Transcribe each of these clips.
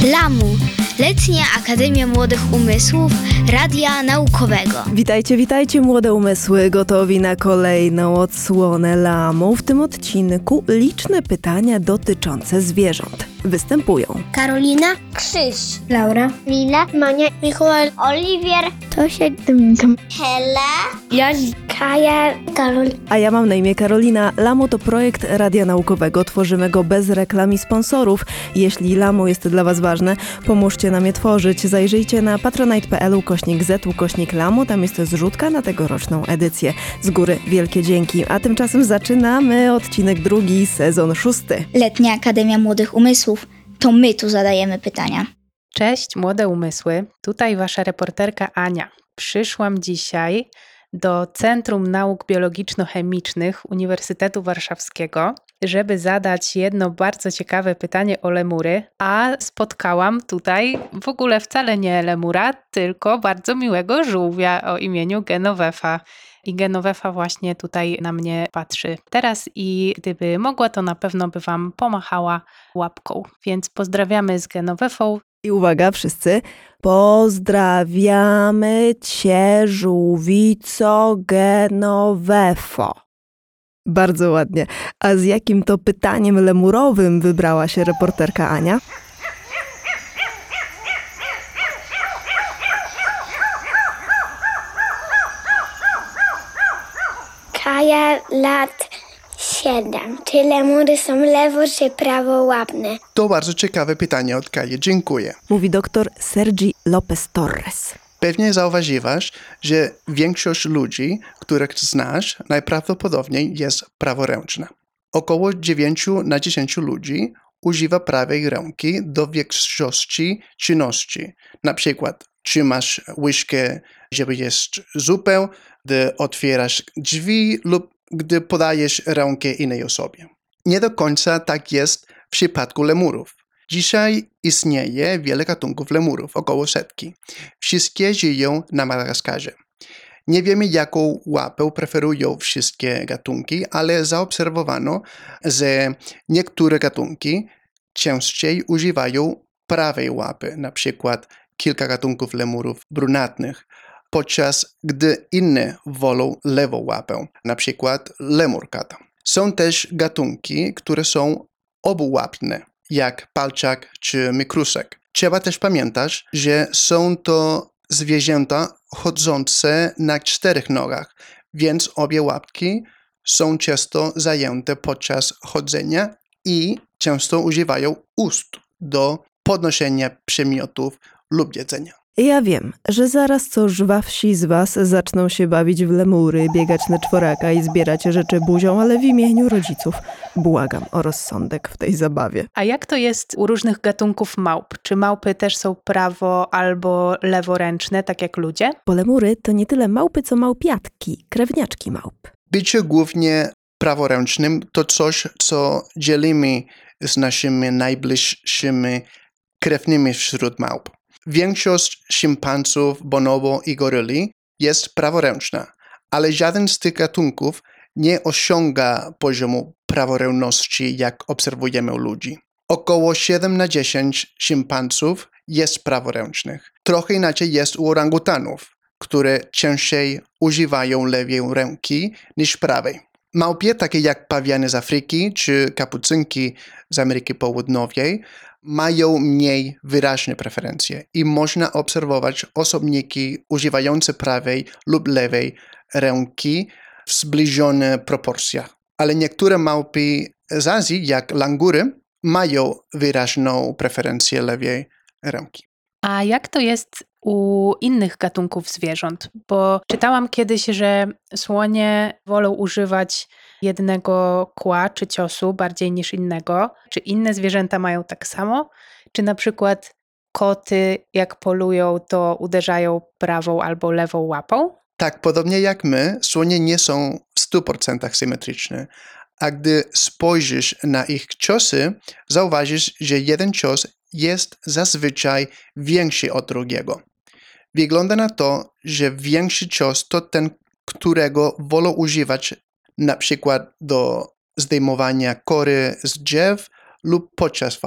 LAMU, Letnia Akademia Młodych Umysłów Radia Naukowego. Witajcie młode umysły, gotowi na kolejną odsłonę LAMU. W tym odcinku liczne pytania dotyczące zwierząt. Występują Karolina, Krzyś, Laura, Lila, Mania, Mikołaj, Oliwier, Tosia, Dominika, Hela, Jaś, Kaja, Karol. A ja mam na imię Karolina. LAMU to projekt Radia Naukowego. Tworzymy go bez reklam i sponsorów. Jeśli LAMU jest dla Was ważne, pomóżcie nam je tworzyć. Zajrzyjcie na patronite.pl/z/LAMU. Tam jest zrzutka na tegoroczną edycję. Z góry wielkie dzięki. A tymczasem zaczynamy odcinek 2, sezon 6. Letnia Akademia Młodych Umysłów. To my tu zadajemy pytania. Cześć młode umysły, tutaj wasza reporterka Ania. Przyszłam dzisiaj do Centrum Nauk Biologiczno-Chemicznych Uniwersytetu Warszawskiego, żeby zadać jedno bardzo ciekawe pytanie o lemury, a spotkałam tutaj w ogóle wcale nie lemura, tylko bardzo miłego żółwia o imieniu Genovefa. I Genovefa właśnie tutaj na mnie patrzy teraz i gdyby mogła, to na pewno by wam pomachała łapką. Więc pozdrawiamy z Genovefą. I uwaga wszyscy, pozdrawiamy Cię, żółwico Genovefo. Bardzo ładnie. A z jakim to pytaniem lemurowym wybrała się reporterka Ania? Kaja, lat 7. Czy lemury są lewo czy prawołapne? To bardzo ciekawe pytanie od Kaji. Dziękuję. Mówi doktor Sergi Lopez Torres. Pewnie zauważyłaś, że większość ludzi, których znasz, najprawdopodobniej jest praworęczna. Około 9 na 10 ludzi używa prawej ręki do większości czynności. Na przykład trzymasz łyżkę, żeby jeść zupę, gdy otwierasz drzwi lub gdy podajesz rękę innej osobie. Nie do końca tak jest w przypadku lemurów. Dzisiaj istnieje wiele gatunków lemurów, około 100. Wszystkie żyją na Madagaskarze. Nie wiemy, jaką łapę preferują wszystkie gatunki, ale zaobserwowano, że niektóre gatunki częściej używają prawej łapy, na przykład kilka gatunków lemurów brunatnych, podczas gdy inne wolą lewą łapę, na przykład lemur kata. Są też gatunki, które są obułapne, jak palczak czy mikrusek. Trzeba też pamiętać, że są to zwierzęta chodzące na 4 nogach, więc obie łapki są często zajęte podczas chodzenia i często używają ust do podnoszenia przedmiotów lub jedzenia. Ja wiem, że zaraz co żwawsi z Was zaczną się bawić w lemury, biegać na czworaka i zbierać rzeczy buzią, ale w imieniu rodziców błagam o rozsądek w tej zabawie. A jak to jest u różnych gatunków małp? Czy małpy też są prawo- albo leworęczne, tak jak ludzie? Bo lemury to nie tyle małpy, co małpiatki, krewniaczki małp. Bycie głównie praworęcznym to coś, co dzielimy z naszymi najbliższymi krewnymi wśród małp. Większość szympansów, bonobo i goryli jest praworęczna, ale żaden z tych gatunków nie osiąga poziomu praworęczności, jak obserwujemy u ludzi. Około 7 na 10 szympansów jest praworęcznych. Trochę inaczej jest u orangutanów, które częściej używają lewej ręki niż prawej. Małpie, takie jak pawiany z Afryki czy kapucynki z Ameryki Południowej, mają mniej wyraźne preferencje i można obserwować osobniki używające prawej lub lewej ręki w zbliżonych proporcjach. Ale niektóre małpy z Azji, jak langury, mają wyraźną preferencję lewej ręki. A jak to jest u innych gatunków zwierząt? Bo czytałam kiedyś, że słonie wolą używać jednego kła czy ciosu bardziej niż innego. Czy inne zwierzęta mają tak samo? Czy na przykład koty, jak polują, to uderzają prawą albo lewą łapą? Tak, podobnie jak my, słonie nie są w 100% symetryczne. A gdy spojrzysz na ich ciosy, zauważysz, że jeden cios jest zazwyczaj większy od drugiego. Wygląda na to, że większy cios to ten, którego wolą używać na przykład do zdejmowania kory z drzew lub podczas walk.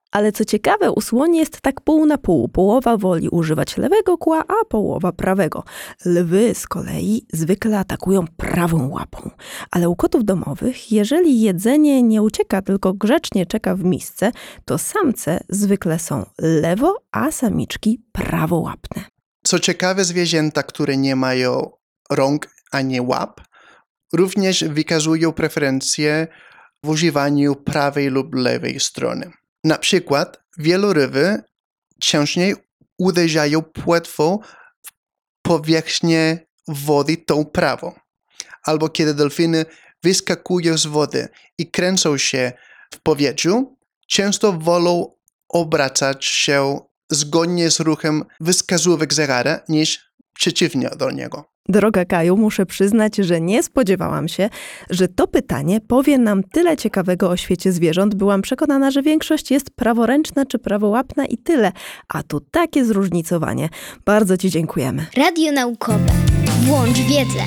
Ale co ciekawe, u słoni jest tak pół na pół. Połowa woli używać lewego kła, a połowa prawego. Lwy z kolei zwykle atakują prawą łapą. Ale u kotów domowych, jeżeli jedzenie nie ucieka, tylko grzecznie czeka w misce, to samce zwykle są lewo, a samiczki prawołapne. Co ciekawe, zwierzęta, które nie mają rąk ani łap, również wykazują preferencje w używaniu prawej lub lewej strony. Na przykład wieloryby ciężej uderzają płetwą w powierzchnię wody tą prawą. Albo kiedy delfiny wyskakują z wody i kręcą się w powietrzu, często wolą obracać się zgodnie z ruchem wskazówek zegara niż przeciwnie do niego. Droga Kaju, muszę przyznać, że nie spodziewałam się, że to pytanie powie nam tyle ciekawego o świecie zwierząt. Byłam przekonana, że większość jest praworęczna czy prawołapna i tyle. A tu takie zróżnicowanie. Bardzo Ci dziękujemy. Radio naukowe. Włącz wiedzę.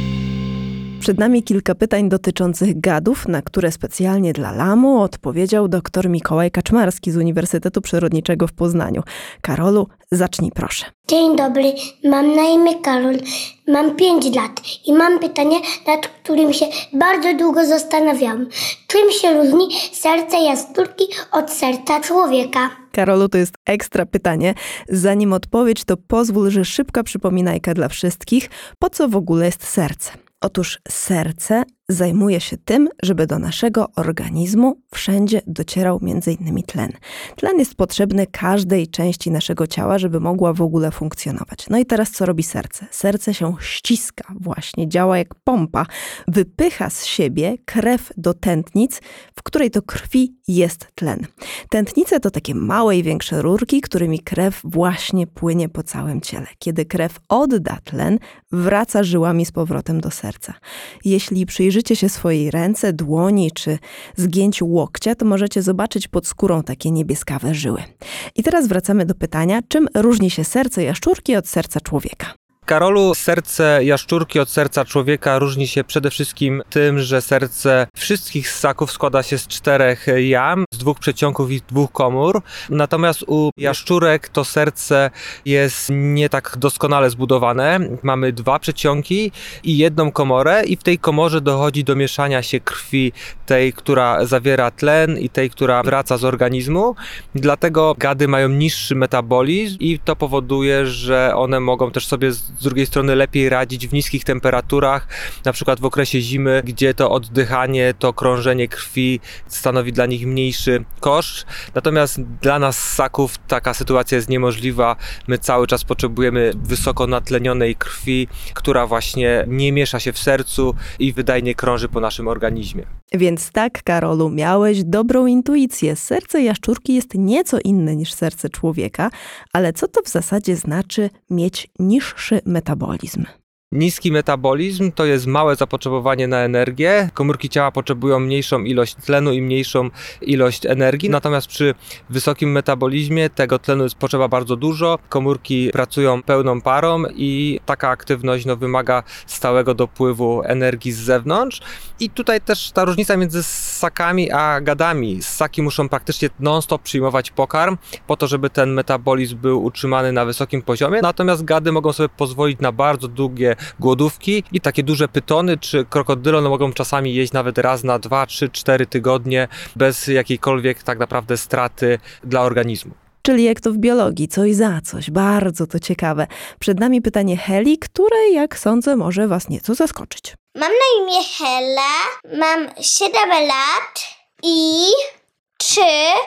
Przed nami kilka pytań dotyczących gadów, na które specjalnie dla Lamu odpowiedział dr Mikołaj Kaczmarski z Uniwersytetu Przyrodniczego w Poznaniu. Karolu, zacznij proszę. Dzień dobry, mam na imię Karol, mam 5 lat i mam pytanie, nad którym się bardzo długo zastanawiałam. Czym się różni serce jaskółki od serca człowieka? Karolu, to jest ekstra pytanie. Zanim odpowiedź, to pozwól, że szybka przypominajka dla wszystkich, po co w ogóle jest serce. Otóż serce zajmuje się tym, żeby do naszego organizmu wszędzie docierał m.in. tlen. Tlen jest potrzebny każdej części naszego ciała, żeby mogła w ogóle funkcjonować. No i teraz co robi serce? Serce się ściska właśnie, działa jak pompa. Wypycha z siebie krew do tętnic, w której to krwi jest tlen. Tętnice to takie małe i większe rurki, którymi krew właśnie płynie po całym ciele. Kiedy krew odda tlen, wraca żyłami z powrotem do serca. Jeśli przyjrzycie się swojej ręce, dłoni czy zgięciu łokcia, to możecie zobaczyć pod skórą takie niebieskawe żyły. I teraz wracamy do pytania, czym różni się serce jaszczurki od serca człowieka? Karolu, serce jaszczurki od serca człowieka różni się przede wszystkim tym, że serce wszystkich ssaków składa się z 4 jam, z 2 przedsionków i 2 komór. Natomiast u jaszczurek to serce jest nie tak doskonale zbudowane. Mamy 2 przedsionki i 1 komorę i w tej komorze dochodzi do mieszania się krwi, tej, która zawiera tlen i tej, która wraca z organizmu. Dlatego gady mają niższy metabolizm i to powoduje, że one mogą też sobie z drugiej strony lepiej radzić w niskich temperaturach, na przykład w okresie zimy, gdzie to oddychanie, to krążenie krwi stanowi dla nich mniejszy koszt. Natomiast dla nas ssaków taka sytuacja jest niemożliwa. My cały czas potrzebujemy wysoko natlenionej krwi, która właśnie nie miesza się w sercu i wydajnie krąży po naszym organizmie. Więc tak, Karolu, miałeś dobrą intuicję. Serce jaszczurki jest nieco inne niż serce człowieka, ale co to w zasadzie znaczy mieć niższy metabolizm? Niski metabolizm to jest małe zapotrzebowanie na energię. Komórki ciała potrzebują mniejszą ilość tlenu i mniejszą ilość energii. Natomiast przy wysokim metabolizmie tego tlenu jest potrzeba bardzo dużo. Komórki pracują pełną parą i taka aktywność wymaga stałego dopływu energii z zewnątrz. I tutaj też ta różnica między ssakami a gadami. Ssaki muszą praktycznie non-stop przyjmować pokarm po to, żeby ten metabolizm był utrzymany na wysokim poziomie. Natomiast gady mogą sobie pozwolić na bardzo długie głodówki i takie duże pytony czy krokodyle mogą czasami jeść nawet raz na 2, 3, 4 tygodnie bez jakiejkolwiek tak naprawdę straty dla organizmu. Czyli jak to w biologii, coś za coś. Bardzo to ciekawe. Przed nami pytanie Heli, które, jak sądzę, może was nieco zaskoczyć. Mam na imię Hela, mam 7 lat i czy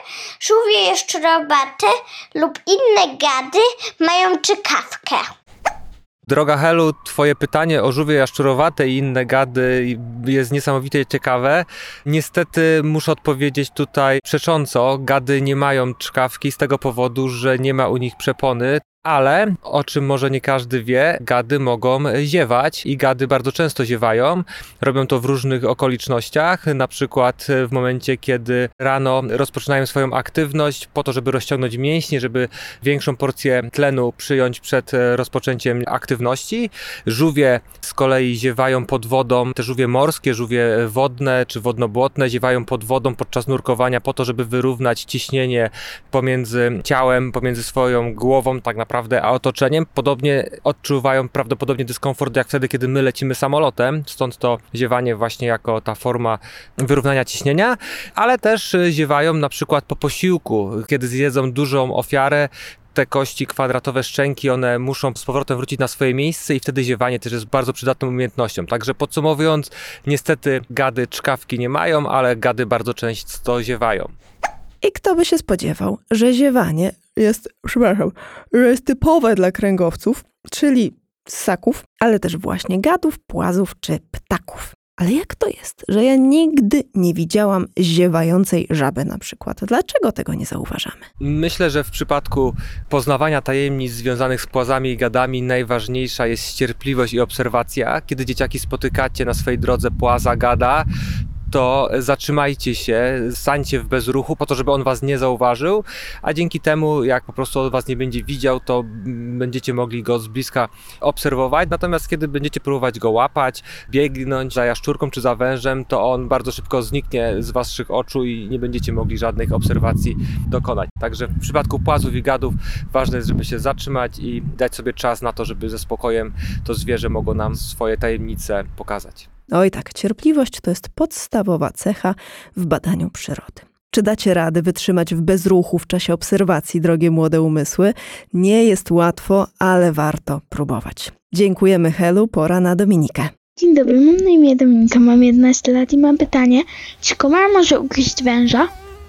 żółwie jaszczurowate lub inne gady mają czkawkę? Droga Helu, twoje pytanie o żółwie jaszczurowate i inne gady jest niesamowicie ciekawe. Niestety muszę odpowiedzieć tutaj przecząco. Gady nie mają czkawki z tego powodu, że nie ma u nich przepony. Ale, o czym może nie każdy wie, gady mogą ziewać i gady bardzo często ziewają. Robią to w różnych okolicznościach, na przykład w momencie, kiedy rano rozpoczynają swoją aktywność po to, żeby rozciągnąć mięśnie, żeby większą porcję tlenu przyjąć przed rozpoczęciem aktywności. Żółwie z kolei ziewają pod wodą, te żółwie morskie, żółwie wodne czy wodno-błotne ziewają pod wodą podczas nurkowania po to, żeby wyrównać ciśnienie pomiędzy ciałem, pomiędzy swoją głową tak naprawdę a otoczeniem. Podobnie odczuwają prawdopodobnie dyskomfort jak wtedy, kiedy my lecimy samolotem, stąd to ziewanie właśnie jako ta forma wyrównania ciśnienia, ale też ziewają na przykład po posiłku, kiedy zjedzą dużą ofiarę. Te kości kwadratowe szczęki, one muszą z powrotem wrócić na swoje miejsce i wtedy ziewanie też jest bardzo przydatną umiejętnością. Także podsumowując, niestety gady czkawki nie mają, ale gady bardzo często ziewają. I kto by się spodziewał, że ziewanie jest typowe dla kręgowców, czyli ssaków, ale też właśnie gadów, płazów czy ptaków. Ale jak to jest, że ja nigdy nie widziałam ziewającej żaby na przykład? Dlaczego tego nie zauważamy? Myślę, że w przypadku poznawania tajemnic związanych z płazami i gadami najważniejsza jest cierpliwość i obserwacja. Kiedy dzieciaki spotykacie na swojej drodze płaza, gada, to zatrzymajcie się, stańcie w bezruchu po to, żeby on was nie zauważył, a dzięki temu, jak po prostu on was nie będzie widział, to będziecie mogli go z bliska obserwować. Natomiast kiedy będziecie próbować go łapać, biegnąć za jaszczurką czy za wężem, to on bardzo szybko zniknie z waszych oczu i nie będziecie mogli żadnych obserwacji dokonać. Także w przypadku płazów i gadów ważne jest, żeby się zatrzymać i dać sobie czas na to, żeby ze spokojem to zwierzę mogło nam swoje tajemnice pokazać. Oj tak, cierpliwość to jest podstawowa cecha w badaniu przyrody. Czy dacie radę wytrzymać w bezruchu w czasie obserwacji, drogie młode umysły? Nie jest łatwo, ale warto próbować. Dziękujemy, Helu, pora na Dominikę. Dzień dobry, mam na imię Dominika, mam 11 lat i mam pytanie, czy komar może ugryźć węża?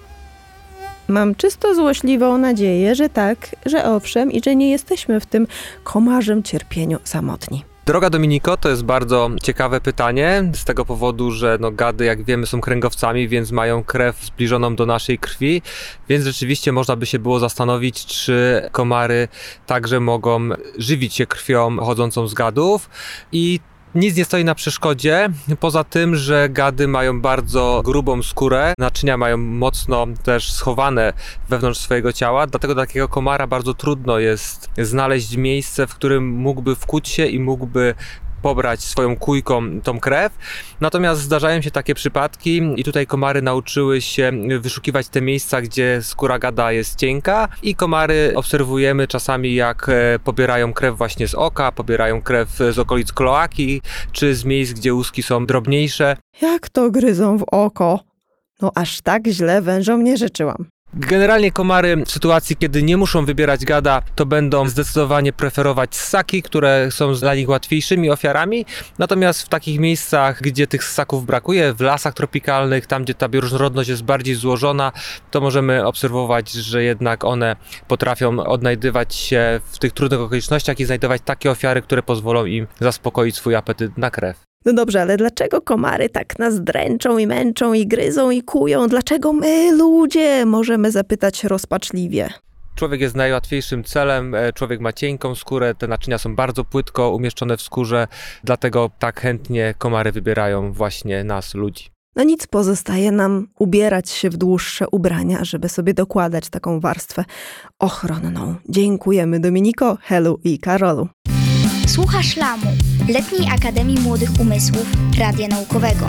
Mam czysto złośliwą nadzieję, że tak, że owszem i że nie jesteśmy w tym komarzem cierpieniu samotni. Droga Dominiko, to jest bardzo ciekawe pytanie, z tego powodu, że gady, jak wiemy, są kręgowcami, więc mają krew zbliżoną do naszej krwi, więc rzeczywiście można by się było zastanowić, czy komary także mogą żywić się krwią chodzącą z gadów i nic nie stoi na przeszkodzie, poza tym, że gady mają bardzo grubą skórę, naczynia mają mocno też schowane wewnątrz swojego ciała, dlatego dla takiego komara bardzo trudno jest znaleźć miejsce, w którym mógłby wkuć się i mógłby pobrać swoją kujką tą krew. Natomiast zdarzają się takie przypadki i tutaj komary nauczyły się wyszukiwać te miejsca, gdzie skóra gada jest cienka i komary obserwujemy czasami, jak pobierają krew właśnie z oka, pobierają krew z okolic kloaki, czy z miejsc, gdzie łuski są drobniejsze. Jak to gryzą w oko? No aż tak źle wężom nie życzyłam. Generalnie komary w sytuacji, kiedy nie muszą wybierać gada, to będą zdecydowanie preferować ssaki, które są dla nich łatwiejszymi ofiarami. Natomiast w takich miejscach, gdzie tych ssaków brakuje, w lasach tropikalnych, tam gdzie ta bioróżnorodność jest bardziej złożona, to możemy obserwować, że jednak one potrafią odnajdywać się w tych trudnych okolicznościach i znajdować takie ofiary, które pozwolą im zaspokoić swój apetyt na krew. No dobrze, ale dlaczego komary tak nas dręczą i męczą i gryzą i kują? Dlaczego my, ludzie, możemy zapytać rozpaczliwie? Człowiek jest najłatwiejszym celem, człowiek ma cienką skórę, te naczynia są bardzo płytko umieszczone w skórze, dlatego tak chętnie komary wybierają właśnie nas, ludzi. No nic, pozostaje nam ubierać się w dłuższe ubrania, żeby sobie dokładać taką warstwę ochronną. Dziękujemy Dominiko, Helu i Karolu. Słuchasz Lamu, Letniej Akademii Młodych Umysłów Radia Naukowego.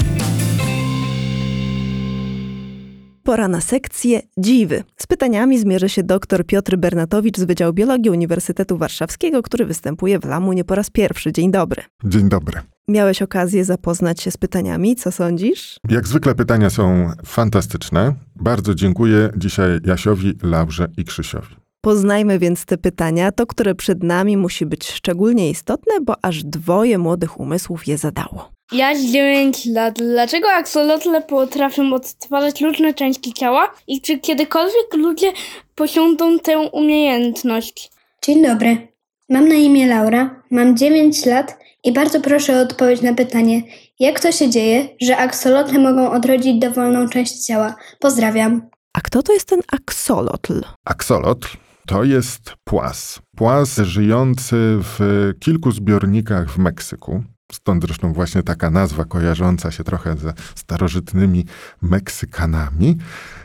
Pora na sekcję Dziwy. Z pytaniami zmierzy się dr Piotr Bernatowicz z Wydziału Biologii Uniwersytetu Warszawskiego, który występuje w Lamu nie po raz pierwszy. Dzień dobry. Dzień dobry. Miałeś okazję zapoznać się z pytaniami. Co sądzisz? Jak zwykle pytania są fantastyczne. Bardzo dziękuję dzisiaj Jasiowi, Laurze i Krzysiowi. Poznajmy więc te pytania. To, które przed nami, musi być szczególnie istotne, bo aż 2 młodych umysłów je zadało. Ja 9 lat. Dlaczego aksolotle potrafią odtwarzać różne części ciała i czy kiedykolwiek ludzie posiądą tę umiejętność? Dzień dobry. Mam na imię Laura, mam 9 lat i bardzo proszę o odpowiedź na pytanie, jak to się dzieje, że aksolotle mogą odrodzić dowolną część ciała? Pozdrawiam. A kto to jest ten aksolotl? Aksolotl to jest płas. Płas żyjący w kilku zbiornikach w Meksyku. Stąd zresztą właśnie taka nazwa kojarząca się trochę ze starożytnymi Meksykanami.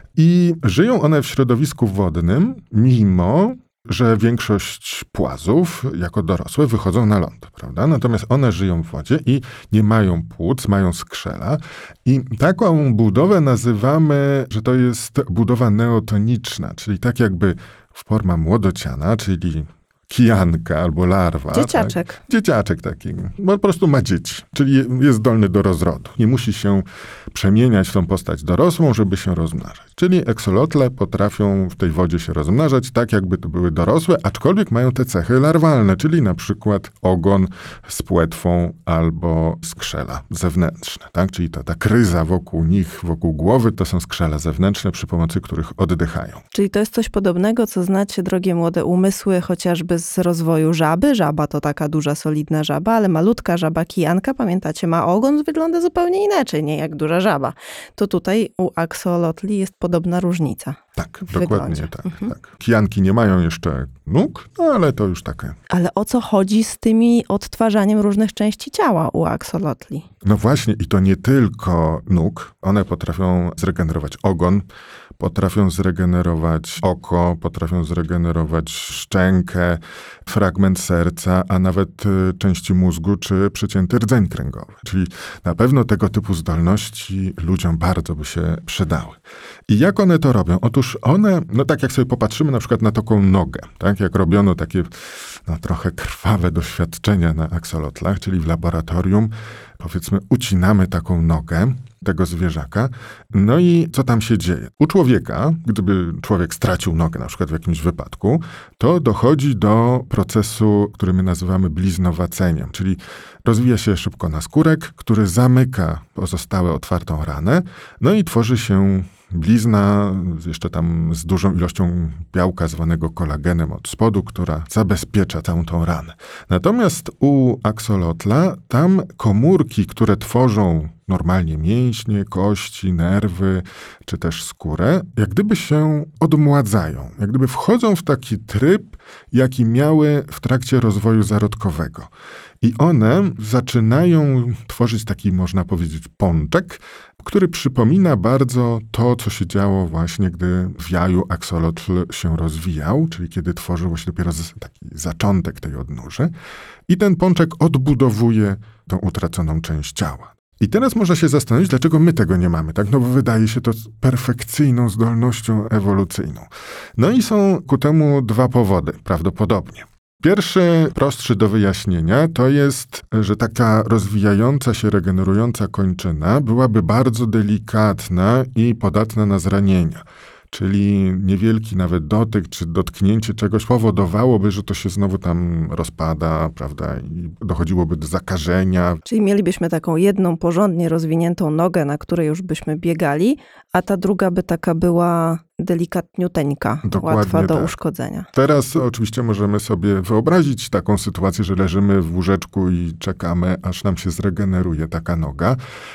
I żyją one w środowisku wodnym, mimo że większość płazów jako dorosłe wychodzą na ląd, prawda? Natomiast one żyją w wodzie i nie mają płuc, mają skrzela. I taką budowę nazywamy, że to jest budowa neotoniczna, czyli tak jakby forma młodociana, czyli kijanka albo larwa. Dzieciaczek. Tak? Dzieciaczek taki. Po prostu ma dzieci, czyli jest zdolny do rozrodu. Nie musi się przemieniać w tą postać dorosłą, żeby się rozmnażać. Czyli eksolotle potrafią w tej wodzie się rozmnażać tak, jakby to były dorosłe, aczkolwiek mają te cechy larwalne, czyli na przykład ogon z płetwą albo skrzela zewnętrzne. Tak? Czyli ta kryza wokół nich, wokół głowy, to są skrzela zewnętrzne, przy pomocy których oddychają. Czyli to jest coś podobnego, co znacie, drogie młode umysły, chociażby z rozwoju żaby. Żaba to taka duża, solidna żaba, ale malutka żaba kijanka, pamiętacie, ma ogon, wygląda zupełnie inaczej, nie jak duża żaba. To tutaj u aksolotli jest podobna różnica. Tak, dokładnie tak. Kijanki nie mają jeszcze nóg, no ale to już takie. Ale o co chodzi z tymi odtwarzaniem różnych części ciała u aksolotli? No właśnie, i to nie tylko nóg. One potrafią zregenerować ogon, potrafią zregenerować oko, potrafią zregenerować szczękę, fragment serca, a nawet części mózgu czy przecięty rdzeń kręgowy. Czyli na pewno tego typu zdolności ludziom bardzo by się przydały. I jak one to robią? Otóż one, no tak jak sobie popatrzymy na przykład na taką nogę, tak jak robiono takie trochę krwawe doświadczenia na aksolotlach, czyli w laboratorium, powiedzmy, ucinamy taką nogę tego zwierzaka. No i co tam się dzieje? U człowieka, gdyby człowiek stracił nogę, na przykład w jakimś wypadku, to dochodzi do procesu, który my nazywamy bliznowaceniem, czyli rozwija się szybko naskórek, który zamyka pozostałe otwartą ranę, no i tworzy się blizna, jeszcze tam z dużą ilością białka zwanego kolagenem od spodu, która zabezpiecza całą tą ranę. Natomiast u aksolotla tam komórki, które tworzą normalnie mięśnie, kości, nerwy, czy też skórę, jak gdyby się odmładzają, jak gdyby wchodzą w taki tryb, jaki miały w trakcie rozwoju zarodkowego. I one zaczynają tworzyć taki, można powiedzieć, pączek, który przypomina bardzo to, co się działo właśnie, gdy w jaju aksolotl się rozwijał, czyli kiedy tworzyło się dopiero taki zaczątek tej odnóży. I ten pączek odbudowuje tą utraconą część ciała. I teraz można się zastanowić, dlaczego my tego nie mamy, tak? No bo wydaje się to perfekcyjną zdolnością ewolucyjną. No i są ku temu dwa powody, prawdopodobnie. Pierwszy, prostszy do wyjaśnienia, to jest, że taka rozwijająca się, regenerująca kończyna byłaby bardzo delikatna i podatna na zranienia. Czyli niewielki nawet dotyk czy dotknięcie czegoś powodowałoby, że to się znowu tam rozpada, prawda, i dochodziłoby do zakażenia. Czyli mielibyśmy taką jedną porządnie rozwiniętą nogę, na której już byśmy biegali, a ta druga by taka była delikatniuteńka, łatwa do uszkodzenia. Teraz oczywiście możemy sobie wyobrazić taką sytuację, że leżymy w łóżeczku i czekamy, aż nam się zregeneruje taka noga,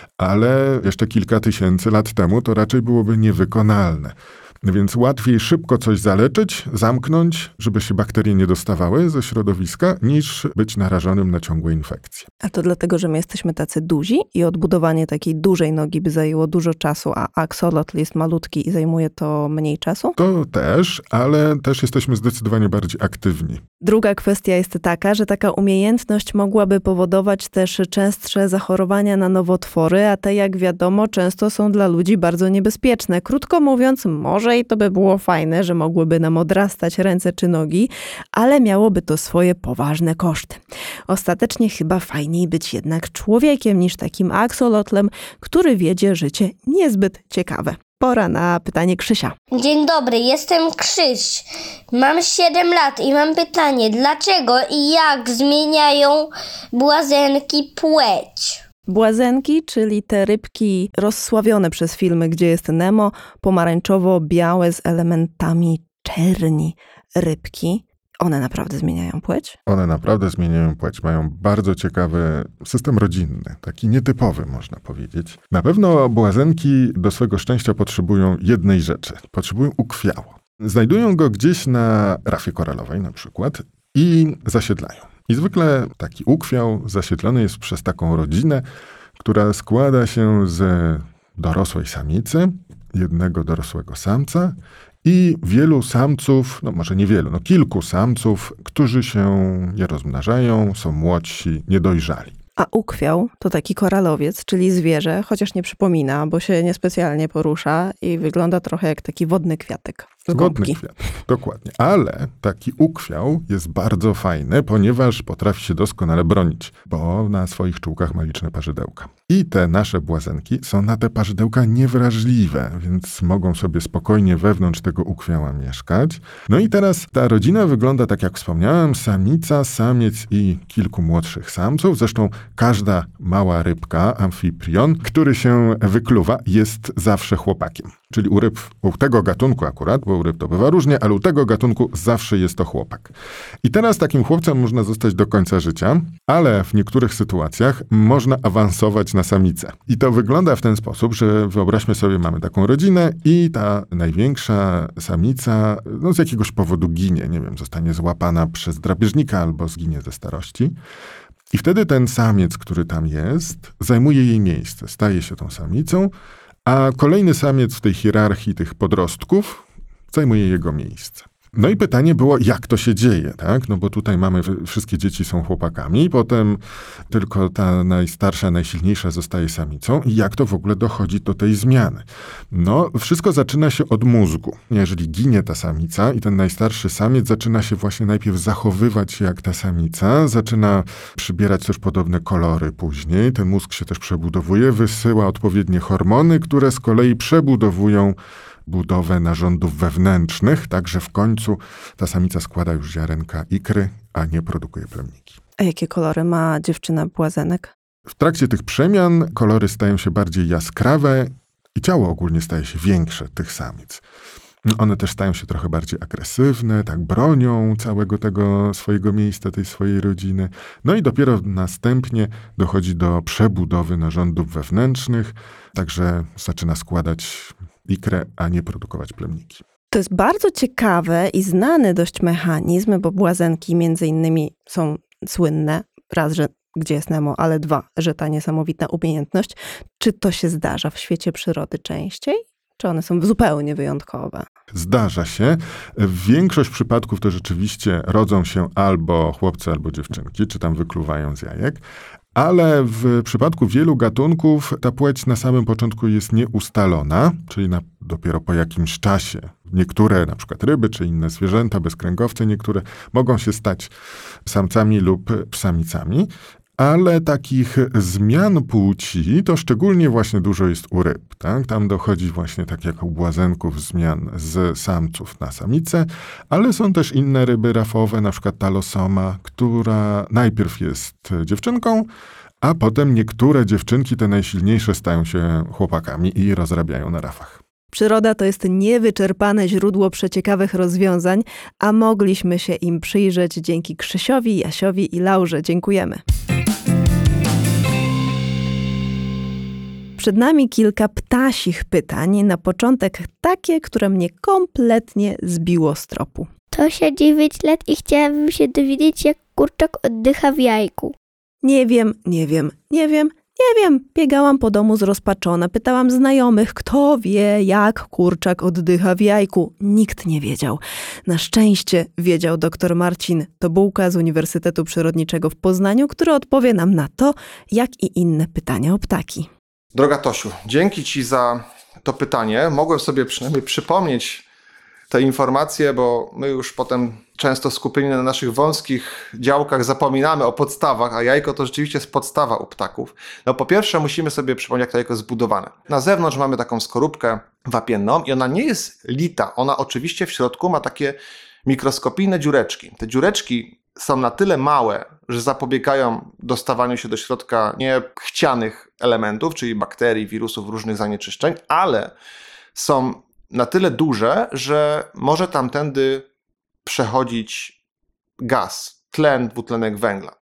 ale jeszcze kilka tysięcy lat temu to raczej byłoby niewykonalne. Więc łatwiej szybko coś zaleczyć, zamknąć, żeby się bakterie nie dostawały ze środowiska, niż być narażonym na ciągłe infekcje. A to dlatego, że my jesteśmy tacy duzi i odbudowanie takiej dużej nogi by zajęło dużo czasu, a aksolotl jest malutki i zajmuje to mniej czasu? To też, ale też jesteśmy zdecydowanie bardziej aktywni. Druga kwestia jest taka, że taka umiejętność mogłaby powodować też częstsze zachorowania na nowotwory, a te, jak wiadomo, często są dla ludzi bardzo niebezpieczne. Krótko mówiąc, może i to by było fajne, że mogłyby nam odrastać ręce czy nogi, ale miałoby to swoje poważne koszty. Ostatecznie chyba fajniej być jednak człowiekiem niż takim aksolotlem, który wiedzie życie niezbyt ciekawe. Pora na pytanie Krzysia. Dzień dobry, jestem Krzyś. Mam 7 lat i mam pytanie, dlaczego i jak zmieniają błazenki płeć? Błazenki, czyli te rybki rozsławione przez filmy Gdzie jest Nemo, pomarańczowo-białe z elementami czerni rybki. One naprawdę zmieniają płeć? One naprawdę zmieniają płeć. Mają bardzo ciekawy system rodzinny, taki nietypowy, można powiedzieć. Na pewno błazenki do swego szczęścia potrzebują jednej rzeczy. Potrzebują ukwiało. Znajdują go gdzieś na rafie koralowej na przykład i zasiedlają. I zwykle taki ukwiał zasiedlony jest przez taką rodzinę, która składa się z dorosłej samicy, jednego dorosłego samca i wielu samców, no może niewielu, no kilku samców, którzy się nie rozmnażają, są młodsi, niedojrzali. A ukwiał to taki koralowiec, czyli zwierzę, chociaż nie przypomina, bo się niespecjalnie porusza i wygląda trochę jak taki wodny kwiatek. Wodny kwiat, dokładnie. Ale taki ukwiał jest bardzo fajny, ponieważ potrafi się doskonale bronić, bo na swoich czułkach ma liczne parzydełka. I te nasze błazenki są na te parzydełka niewrażliwe, więc mogą sobie spokojnie wewnątrz tego ukwiała mieszkać. No i teraz ta rodzina wygląda tak, jak wspomniałem, samica, samiec i kilku młodszych samców. Zresztą każda mała rybka, amfiprion, który się wykluwa, jest zawsze chłopakiem. Czyli u ryb, u tego gatunku akurat, bo u ryb to bywa różnie, ale u tego gatunku zawsze jest to chłopak. I teraz takim chłopcem można zostać do końca życia, ale w niektórych sytuacjach można awansować na samicę. I to wygląda w ten sposób, że wyobraźmy sobie, mamy taką rodzinę i ta największa samica z jakiegoś powodu ginie, nie wiem, zostanie złapana przez drapieżnika albo zginie ze starości. I wtedy ten samiec, który tam jest, zajmuje jej miejsce, staje się tą samicą, a kolejny samiec w tej hierarchii tych podrostków zajmuje jego miejsce. No i pytanie było, jak to się dzieje, tak? No bo tutaj mamy, wszystkie dzieci są chłopakami, potem tylko ta najstarsza, najsilniejsza zostaje samicą. I jak to w ogóle dochodzi do tej zmiany? No, wszystko zaczyna się od mózgu. Jeżeli ginie ta samica i ten najstarszy samiec zaczyna się właśnie najpierw zachowywać się jak ta samica, zaczyna przybierać też podobne kolory później, ten mózg się też przebudowuje, wysyła odpowiednie hormony, które z kolei przebudowują budowę narządów wewnętrznych, tak że w końcu ta samica składa już ziarenka ikry, a nie produkuje plemniki. A jakie kolory ma dziewczyna błazenek? W trakcie tych przemian kolory stają się bardziej jaskrawe i ciało ogólnie staje się większe tych samic. One też stają się trochę bardziej agresywne, tak bronią całego tego swojego miejsca, tej swojej rodziny. No i dopiero następnie dochodzi do przebudowy narządów wewnętrznych, także zaczyna składać ikrę, a nie produkować plemniki. To jest bardzo ciekawe i znany dość mechanizm, bo błazenki między innymi są słynne. Raz, że gdzie jest Nemo, ale dwa, że ta niesamowita umiejętność. Czy to się zdarza w świecie przyrody częściej? Czy one są zupełnie wyjątkowe? Zdarza się. W większość przypadków to rzeczywiście rodzą się albo chłopcy, albo dziewczynki, czy tam wykluwają z jajek. Ale w przypadku wielu gatunków ta płeć na samym początku jest nieustalona, czyli dopiero po jakimś czasie. Niektóre, na przykład ryby czy inne zwierzęta, bezkręgowce, niektóre mogą się stać samcami lub samicami. Ale takich zmian płci to szczególnie właśnie dużo jest u ryb. Tak? Tam dochodzi właśnie, tak jak u błazenków, zmian z samców na samice, ale są też inne ryby rafowe, na przykład talosoma, która najpierw jest dziewczynką, a potem niektóre dziewczynki, te najsilniejsze, stają się chłopakami i rozrabiają na rafach. Przyroda to jest niewyczerpane źródło przeciekawych rozwiązań, a mogliśmy się im przyjrzeć dzięki Krzysiowi, Jasiowi i Laurze. Dziękujemy. Przed nami kilka ptasich pytań. Na początek takie, które mnie kompletnie zbiło z tropu. To się 9 lat i chciałabym się dowiedzieć, jak kurczak oddycha w jajku. Nie wiem. Biegałam po domu zrozpaczona. Pytałam znajomych, kto wie, jak kurczak oddycha w jajku. Nikt nie wiedział. Na szczęście wiedział dr Marcin Tobułka z Uniwersytetu Przyrodniczego w Poznaniu, który odpowie nam na to, jak i inne pytania o ptaki. Droga Tosiu, dzięki Ci za to pytanie. Mogłem sobie przynajmniej przypomnieć te informacje, bo my już potem często skupieni na naszych wąskich działkach zapominamy o podstawach, a jajko to rzeczywiście jest podstawa u ptaków. No po pierwsze musimy sobie przypomnieć, jak to jajko jest zbudowane. Na zewnątrz mamy taką skorupkę wapienną i ona nie jest lita. Ona oczywiście w środku ma takie mikroskopijne dziureczki. Te dziureczki są na tyle małe, że zapobiegają dostawaniu się do środka niechcianych elementów, czyli bakterii, wirusów, różnych zanieczyszczeń, ale są na tyle duże, że może tamtędy przechodzić gaz, tlen, dwutlenek węgla.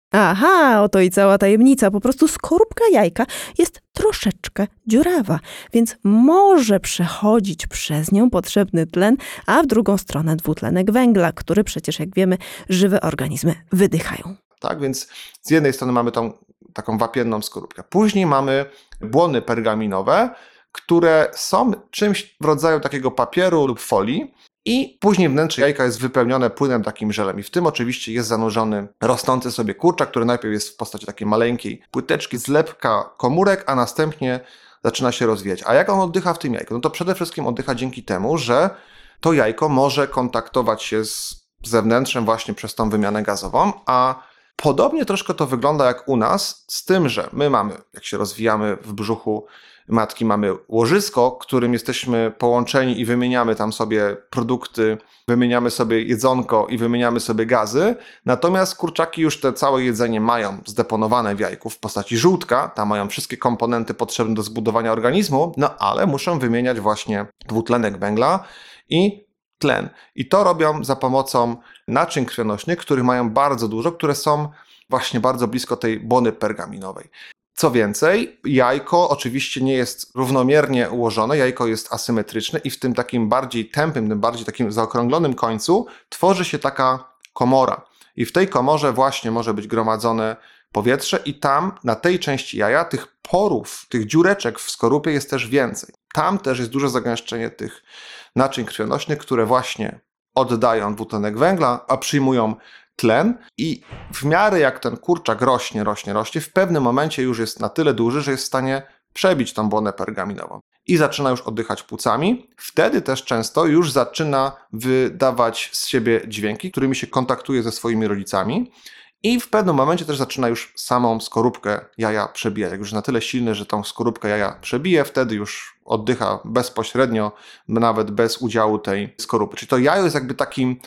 Aha, oto i cała tajemnica. Po prostu skorupka jajka jest troszeczkę dziurawa, więc może przechodzić przez nią potrzebny tlen, a w drugą stronę dwutlenek węgla, który przecież, jak wiemy, żywe organizmy wydychają. Tak, więc z jednej strony mamy tą taką wapienną skorupkę. Później mamy błony pergaminowe, które są czymś w rodzaju takiego papieru lub folii i później wnętrze jajka jest wypełnione płynem takim żelem i w tym oczywiście jest zanurzony rosnący sobie kurczak, który najpierw jest w postaci takiej maleńkiej płyteczki, zlepka komórek, a następnie zaczyna się rozwijać. A jak on oddycha w tym jajku? No to przede wszystkim oddycha dzięki temu, że to jajko może kontaktować się z zewnętrzem właśnie przez tą wymianę gazową, a podobnie troszkę to wygląda jak u nas, z tym, że my mamy, jak się rozwijamy w brzuchu matki, mamy łożysko, którym jesteśmy połączeni i wymieniamy tam sobie produkty, wymieniamy sobie jedzonko i wymieniamy sobie gazy, natomiast kurczaki już te całe jedzenie mają zdeponowane w jajku w postaci żółtka, tam mają wszystkie komponenty potrzebne do zbudowania organizmu, no ale muszą wymieniać właśnie dwutlenek węgla i tlen. I to robią za pomocą naczyń krwionośnych, których mają bardzo dużo, które są właśnie bardzo blisko tej błony pergaminowej. Co więcej, jajko oczywiście nie jest równomiernie ułożone, jajko jest asymetryczne i w tym takim bardziej tępym, tym bardziej takim zaokrąglonym końcu tworzy się taka komora. I w tej komorze właśnie może być gromadzone powietrze i tam na tej części jaja tych porów, tych dziureczek w skorupie jest też więcej. Tam też jest duże zagęszczenie tych naczyń krwionośnych, które właśnie oddają dwutlenek węgla, a przyjmują tlen i w miarę jak ten kurczak rośnie, w pewnym momencie już jest na tyle duży, że jest w stanie przebić tą błonę pergaminową i zaczyna już oddychać płucami. Wtedy też często już zaczyna wydawać z siebie dźwięki, którymi się kontaktuje ze swoimi rodzicami i w pewnym momencie też zaczyna już samą skorupkę jaja przebijać. Jak już na tyle silny, że tą skorupkę jaja przebije, wtedy już oddycha bezpośrednio, nawet bez udziału tej skorupy. Czyli to jajo jest jakby takim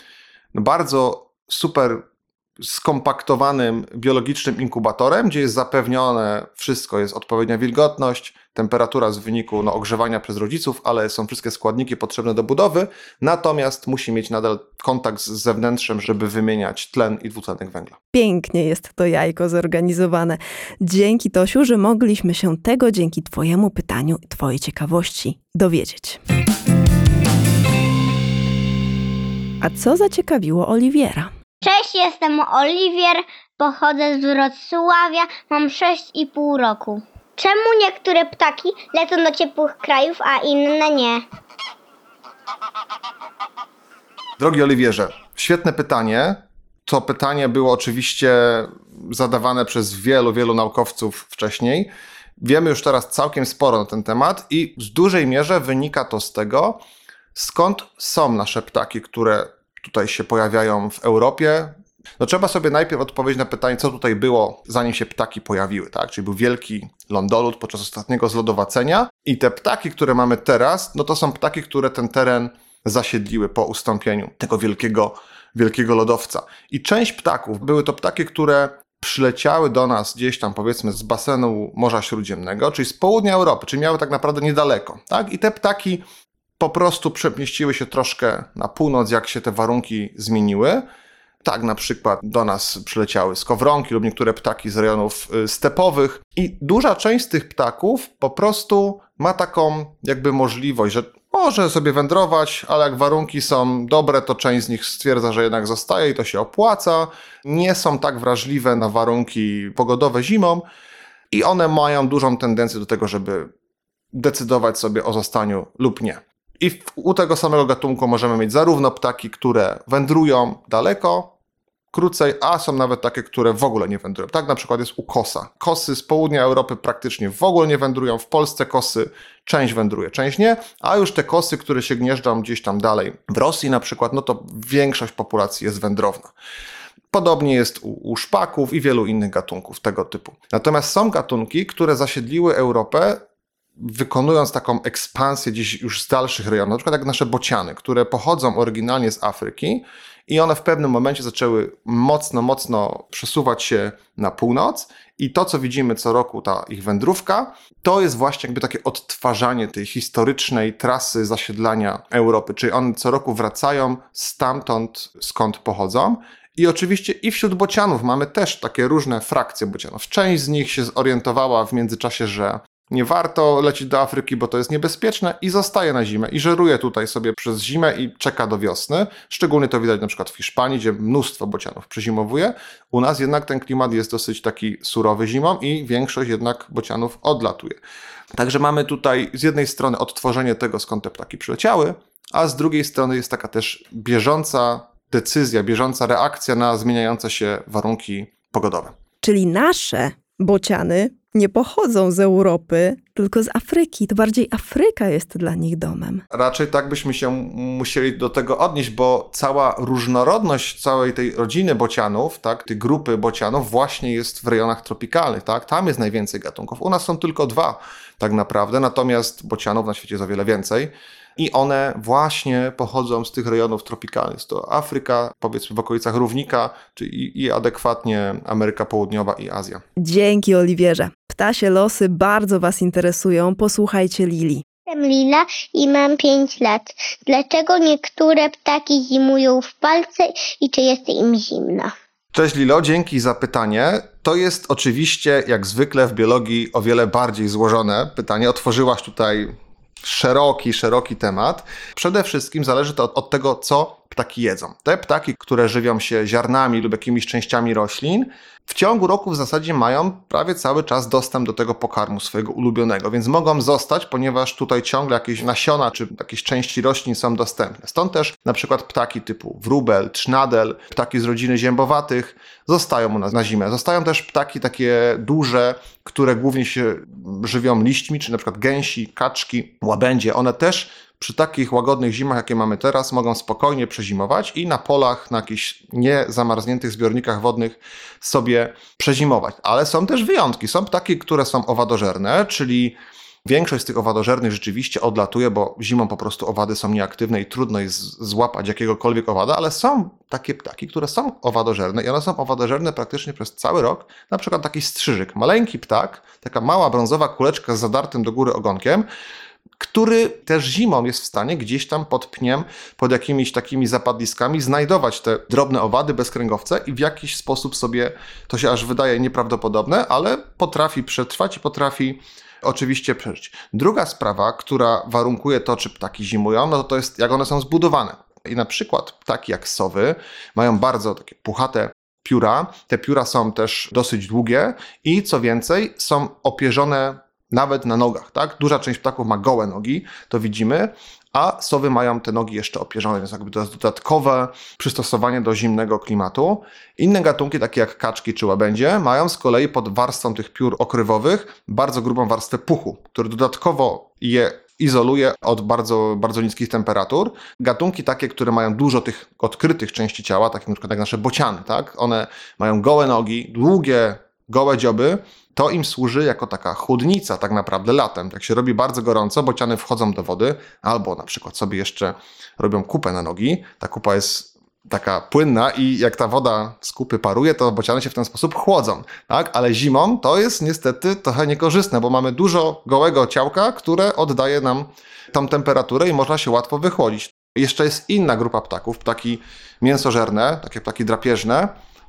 bardzo super skompaktowanym biologicznym inkubatorem, gdzie jest zapewnione wszystko, jest odpowiednia wilgotność, temperatura z wyniku ogrzewania przez rodziców, ale są wszystkie składniki potrzebne do budowy, natomiast musi mieć nadal kontakt z zewnętrzem, żeby wymieniać tlen i dwutlenek węgla. Pięknie jest to jajko zorganizowane. Dzięki, Tosiu, że mogliśmy się tego dzięki Twojemu pytaniu i Twojej ciekawości dowiedzieć. A co zaciekawiło Oliwiera? Cześć, jestem Oliwier, pochodzę z Wrocławia, mam 6,5 roku. Czemu niektóre ptaki lecą do ciepłych krajów, a inne nie? Drogi Oliwierze, świetne pytanie. To pytanie było oczywiście zadawane przez wielu naukowców wcześniej. Wiemy już teraz całkiem sporo na ten temat i w dużej mierze wynika to z tego, skąd są nasze ptaki, które tutaj się pojawiają w Europie. No trzeba sobie najpierw odpowiedzieć na pytanie, co tutaj było, zanim się ptaki pojawiły, tak? Czyli był wielki lądolud podczas ostatniego zlodowacenia i te ptaki, które mamy teraz, no to są ptaki, które ten teren zasiedliły po ustąpieniu tego wielkiego lodowca. I część ptaków, były to ptaki, które przyleciały do nas gdzieś tam powiedzmy z basenu Morza Śródziemnego, czyli z południa Europy, czyli miały tak naprawdę niedaleko, tak? I te ptaki po prostu przemieściły się troszkę na północ, jak się te warunki zmieniły. Tak, na przykład do nas przyleciały skowronki lub niektóre ptaki z rejonów stepowych i duża część z tych ptaków po prostu ma taką jakby możliwość, że może sobie wędrować, ale jak warunki są dobre, to część z nich stwierdza, że jednak zostaje i to się opłaca. Nie są tak wrażliwe na warunki pogodowe zimą i one mają dużą tendencję do tego, żeby decydować sobie o zostaniu lub nie. I u tego samego gatunku możemy mieć zarówno ptaki, które wędrują daleko, krócej, a są nawet takie, które w ogóle nie wędrują. Tak na przykład jest u kosa. Kosy z południa Europy praktycznie w ogóle nie wędrują. W Polsce kosy część wędruje, część nie, a już te kosy, które się gnieżdżą gdzieś tam dalej, w Rosji na przykład, no to większość populacji jest wędrowna. Podobnie jest u szpaków i wielu innych gatunków tego typu. Natomiast są gatunki, które zasiedliły Europę, wykonując taką ekspansję gdzieś już z dalszych rejonów, na przykład jak nasze bociany, które pochodzą oryginalnie z Afryki i one w pewnym momencie zaczęły mocno przesuwać się na północ i to, co widzimy co roku, ta ich wędrówka, to jest właśnie jakby takie odtwarzanie tej historycznej trasy zasiedlania Europy, czyli one co roku wracają stamtąd, skąd pochodzą I oczywiście i wśród bocianów mamy też takie różne frakcje bocianów. Część z nich się zorientowała w międzyczasie, że nie warto lecieć do Afryki, bo to jest niebezpieczne i zostaje na zimę i żeruje tutaj sobie przez zimę i czeka do wiosny. Szczególnie to widać na przykład w Hiszpanii, gdzie mnóstwo bocianów przezimowuje. U nas jednak ten klimat jest dosyć taki surowy zimą i większość jednak bocianów odlatuje. Także mamy tutaj z jednej strony odtworzenie tego, skąd te ptaki przyleciały, a z drugiej strony jest taka też bieżąca decyzja, bieżąca reakcja na zmieniające się warunki pogodowe. Czyli nasze bociany nie pochodzą z Europy, tylko z Afryki. To bardziej Afryka jest dla nich domem. Raczej tak byśmy się musieli do tego odnieść, bo cała różnorodność całej tej rodziny bocianów, tak, tej grupy bocianów właśnie jest w rejonach tropikalnych. Tak? Tam jest najwięcej gatunków. U nas są tylko 2 tak naprawdę, natomiast bocianów na świecie jest o wiele więcej. I one właśnie pochodzą z tych rejonów tropikalnych. Jest to Afryka, powiedzmy w okolicach równika, czyli i adekwatnie Ameryka Południowa i Azja. Dzięki, Oliwierze. Ptasie losy bardzo Was interesują. Posłuchajcie Lili. Jestem Lila i mam 5 lat. Dlaczego niektóre ptaki zimują w palce i czy jest im zimno? Cześć Lilo, dzięki za pytanie. To jest oczywiście, jak zwykle w biologii, o wiele bardziej złożone pytanie. Otworzyłaś tutaj szeroki temat. Przede wszystkim zależy to od tego, co ptaki jedzą. Te ptaki, które żywią się ziarnami lub jakimiś częściami roślin, w ciągu roku w zasadzie mają prawie cały czas dostęp do tego pokarmu swojego ulubionego, więc mogą zostać, ponieważ tutaj ciągle jakieś nasiona czy jakieś części roślin są dostępne. Stąd też na przykład ptaki typu wróbel, trznadel, ptaki z rodziny ziębowatych zostają u nas na zimę. Zostają też ptaki takie duże, które głównie się żywią liśćmi, czy na przykład gęsi, kaczki, łabędzie. One też przy takich łagodnych zimach, jakie mamy teraz, mogą spokojnie przezimować i na polach, na jakichś niezamarzniętych zbiornikach wodnych sobie przezimować. Ale są też wyjątki. Są ptaki, które są owadożerne, czyli większość z tych owadożernych rzeczywiście odlatuje, bo zimą po prostu owady są nieaktywne i trudno jest złapać jakiegokolwiek owada, ale są takie ptaki, które są owadożerne i one są owadożerne praktycznie przez cały rok. Na przykład taki strzyżyk, maleńki ptak, taka mała brązowa kuleczka z zadartym do góry ogonkiem, który też zimą jest w stanie gdzieś tam pod pniem, pod jakimiś takimi zapadliskami znajdować te drobne owady, bezkręgowce i w jakiś sposób sobie, to się aż wydaje nieprawdopodobne, ale potrafi przetrwać i potrafi oczywiście przeżyć. Druga sprawa, która warunkuje to, czy ptaki zimują, no to jest jak one są zbudowane. I na przykład ptaki jak sowy mają bardzo takie puchate pióra. Te pióra są też dosyć długie i co więcej są opierzone nawet na nogach, tak? Duża część ptaków ma gołe nogi, to widzimy, a sowy mają te nogi jeszcze opierzone, więc jakby to jest dodatkowe przystosowanie do zimnego klimatu. Inne gatunki, takie jak kaczki czy łabędzie, mają z kolei pod warstwą tych piór okrywowych bardzo grubą warstwę puchu, który dodatkowo je izoluje od bardzo, bardzo niskich temperatur. Gatunki takie, które mają dużo tych odkrytych części ciała, takie na przykład jak nasze bociany, tak? One mają gołe nogi, długie, gołe dzioby, to im służy jako taka chłodnica tak naprawdę latem. Jak się robi bardzo gorąco, bociany wchodzą do wody albo na przykład sobie jeszcze robią kupę na nogi. Ta kupa jest taka płynna i jak ta woda z kupy paruje, to bociany się w ten sposób chłodzą. Tak? Ale zimą to jest niestety trochę niekorzystne, bo mamy dużo gołego ciałka, które oddaje nam tą temperaturę i można się łatwo wychłodzić. Jeszcze jest inna grupa ptaków, ptaki mięsożerne, takie ptaki drapieżne,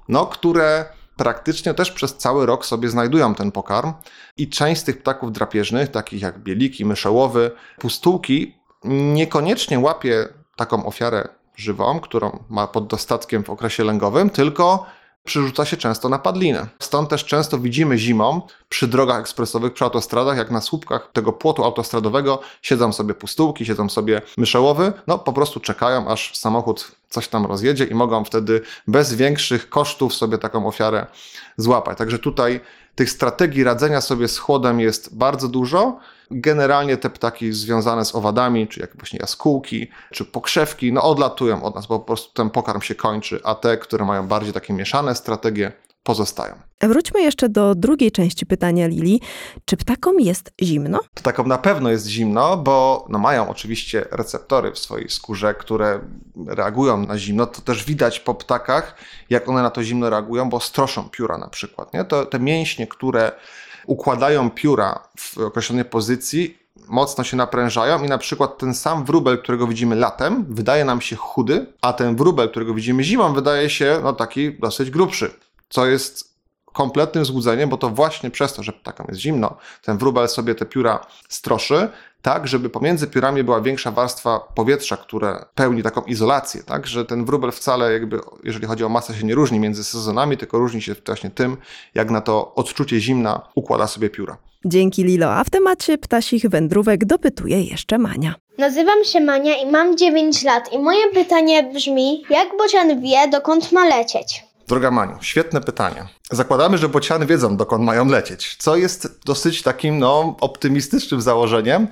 które praktycznie też przez cały rok sobie znajdują ten pokarm i część z tych ptaków drapieżnych, takich jak bieliki, myszołowy, pustułki, niekoniecznie łapie taką ofiarę żywą, którą ma pod dostatkiem w okresie lęgowym, tylko przerzuca się często na padlinę. Stąd też często widzimy zimą przy drogach ekspresowych, przy autostradach, jak na słupkach tego płotu autostradowego siedzą sobie pustułki, siedzą sobie myszołowy, po prostu czekają, aż samochód coś tam rozjedzie i mogą wtedy bez większych kosztów sobie taką ofiarę złapać. Także tutaj tych strategii radzenia sobie z chłodem jest bardzo dużo. Generalnie te ptaki związane z owadami, czy jak właśnie jaskółki, czy pokrzewki, odlatują od nas, bo po prostu ten pokarm się kończy, a te, które mają bardziej takie mieszane strategie, pozostają. Wróćmy jeszcze do drugiej części pytania Lili. Czy ptakom jest zimno? Ptakom na pewno jest zimno, bo mają oczywiście receptory w swojej skórze, które reagują na zimno. To też widać po ptakach, jak one na to zimno reagują, bo stroszą pióra na przykład. Nie? To te mięśnie, które układają pióra w określonej pozycji, mocno się naprężają i na przykład ten sam wróbel, którego widzimy latem, wydaje nam się chudy, a ten wróbel, którego widzimy zimą, wydaje się taki dosyć grubszy, co jest kompletnym złudzeniem, bo to właśnie przez to, że ptakom jest zimno, ten wróbel sobie te pióra stroszy, tak, żeby pomiędzy piórami była większa warstwa powietrza, które pełni taką izolację, tak, że ten wróbel wcale jeżeli chodzi o masę, się nie różni między sezonami, tylko różni się właśnie tym, jak na to odczucie zimna układa sobie pióra. Dzięki Lilo, a w temacie ptasich wędrówek dopytuje jeszcze Mania. Nazywam się Mania i mam 9 lat i moje pytanie brzmi, jak bocian wie, dokąd ma lecieć? Droga Maniu, świetne pytanie. Zakładamy, że bociany wiedzą, dokąd mają lecieć, co jest dosyć takim optymistycznym założeniem,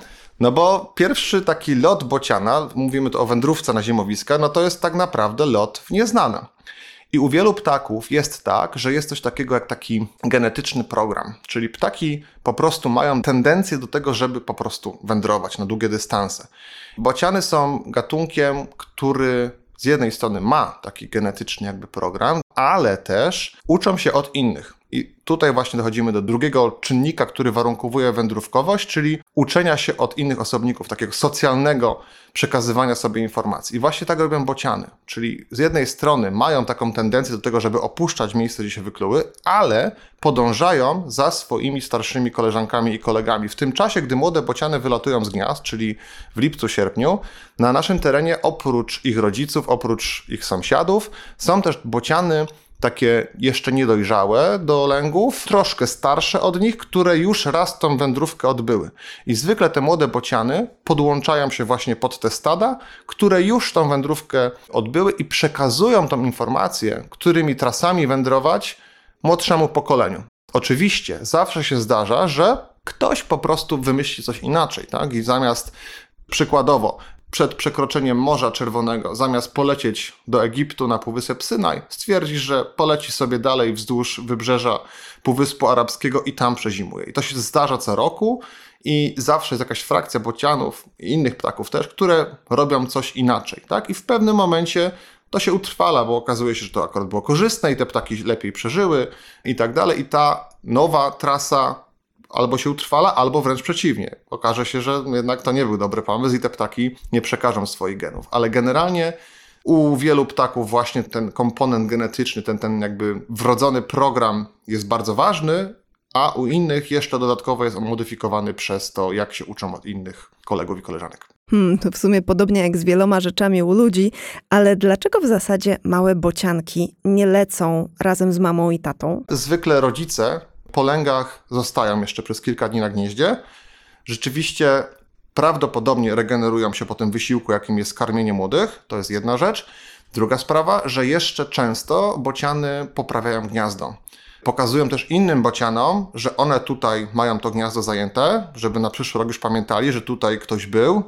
bo pierwszy taki lot bociana, mówimy tu o wędrówce na zimowiska, to jest tak naprawdę lot w nieznane. I u wielu ptaków jest tak, że jest coś takiego jak taki genetyczny program, czyli ptaki po prostu mają tendencję do tego, żeby po prostu wędrować na długie dystanse. Bociany są gatunkiem, który z jednej strony ma taki genetyczny program, ale też uczą się od innych. I tutaj właśnie dochodzimy do drugiego czynnika, który warunkowuje wędrówkowość, czyli uczenia się od innych osobników, takiego socjalnego przekazywania sobie informacji. I właśnie tak robią bociany, czyli z jednej strony mają taką tendencję do tego, żeby opuszczać miejsce, gdzie się wykluły, ale podążają za swoimi starszymi koleżankami i kolegami. W tym czasie, gdy młode bociany wylatują z gniazd, czyli w lipcu, sierpniu, na naszym terenie oprócz ich rodziców, oprócz ich sąsiadów, są też bociany takie jeszcze niedojrzałe do lęgów, troszkę starsze od nich, które już raz tą wędrówkę odbyły. I zwykle te młode bociany podłączają się właśnie pod te stada, które już tą wędrówkę odbyły i przekazują tą informację, którymi trasami wędrować młodszemu pokoleniu. Oczywiście zawsze się zdarza, że ktoś po prostu wymyśli coś inaczej, tak? I zamiast przykładowo przed przekroczeniem Morza Czerwonego, zamiast polecieć do Egiptu na Półwysep Synaj, stwierdzi, że poleci sobie dalej wzdłuż wybrzeża Półwyspu Arabskiego i tam przezimuje. I to się zdarza co roku i zawsze jest jakaś frakcja bocianów i innych ptaków też, które robią coś inaczej, tak? I w pewnym momencie to się utrwala, bo okazuje się, że to akurat było korzystne i te ptaki lepiej przeżyły i tak dalej. I ta nowa trasa albo się utrwala, albo wręcz przeciwnie. Okaże się, że jednak to nie był dobry pomysł i te ptaki nie przekażą swoich genów. Ale generalnie u wielu ptaków właśnie ten komponent genetyczny, ten wrodzony program jest bardzo ważny, a u innych jeszcze dodatkowo jest on modyfikowany przez to, jak się uczą od innych kolegów i koleżanek. To w sumie podobnie jak z wieloma rzeczami u ludzi, ale dlaczego w zasadzie małe bocianki nie lecą razem z mamą i tatą? Zwykle rodzice po lęgach zostają jeszcze przez kilka dni na gnieździe. Rzeczywiście prawdopodobnie regenerują się po tym wysiłku, jakim jest karmienie młodych. To jest jedna rzecz. Druga sprawa, że jeszcze często bociany poprawiają gniazdo. Pokazują też innym bocianom, że one tutaj mają to gniazdo zajęte, żeby na przyszły rok już pamiętali, że tutaj ktoś był